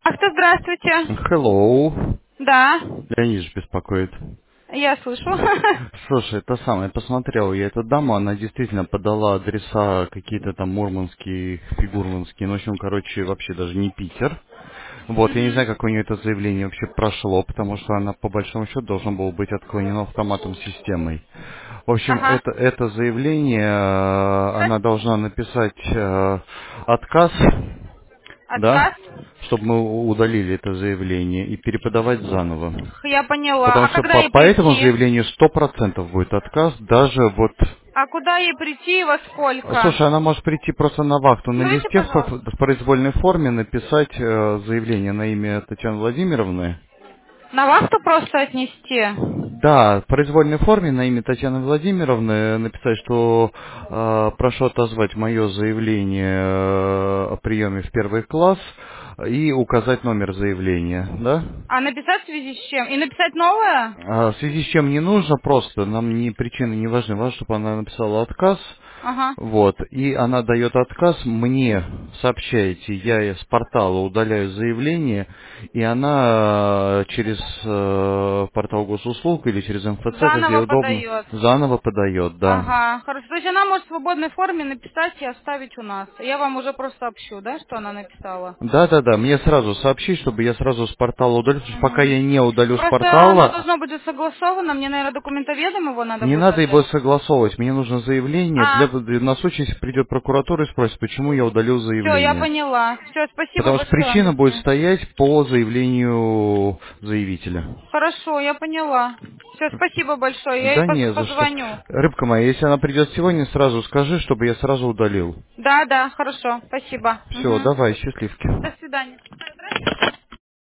Здравствуйте. Hello. Да, Леонид же беспокоит. я слышу. Слушай, это самое, посмотрел я эту даму, она действительно подала адреса какие-то там мурманские, фигурманские, ну, в общем, короче, вообще даже не Питер. Вот, я не Мгм. знаю, как у нее это заявление вообще прошло, потому что она по большому счету должна была быть отклонена автоматом системой. В общем, Ага. это заявление, она должна написать отказ, да, Отказ? чтобы мы удалили это заявление и переподавать заново. Я поняла. Потому А что когда ей по этому прийти? заявлению 100% будет отказ, даже вот... А куда ей прийти и во сколько? Слушай, она может прийти просто на вахту, на Скажите, листе пожалуйста. в произвольной форме написать заявление на имя Татьяны Владимировны. На вахту просто отнести? Да, в произвольной форме на имя Татьяны Владимировны написать, что прошу отозвать мое заявление о приеме в первый класс и указать номер заявления, да? А написать в связи с чем? И написать новое? В связи с чем не нужно, просто нам ни причины не важны. Важно, чтобы она написала отказ. Ага. Вот. И она дает отказ, мне сообщаете, я с портала удаляю заявление, и она через портал госуслуг или через МФЦ, как ей Заново удобно, подает. заново подает, да. Ага, хорошо. То есть она может в свободной форме написать и оставить у нас. Я вам уже просто сообщу, да, что она написала? Да-да-да, мне сразу сообщить, чтобы я сразу с портала удалил, потому что пока Мгм. я не удалю с Просто оно портала, должно быть же согласовано. Мне, наверное, документоведом его надо не будет надо его отдать. согласовывать, мне нужно заявление, А, на случай, если придет прокуратура и спросит, почему я удалил все, я заявление. поняла. Все, спасибо Потому что большое. причина будет Мгм. стоять по заявлению заявителя. Хорошо, я поняла. Все, спасибо большое. Я ей Да не за что. позвоню. Рыбка моя, если она придет сегодня, сразу скажи, чтобы я сразу удалил. Да, да, хорошо. Спасибо. Все, Мгм. давай, счастливки. До свидания.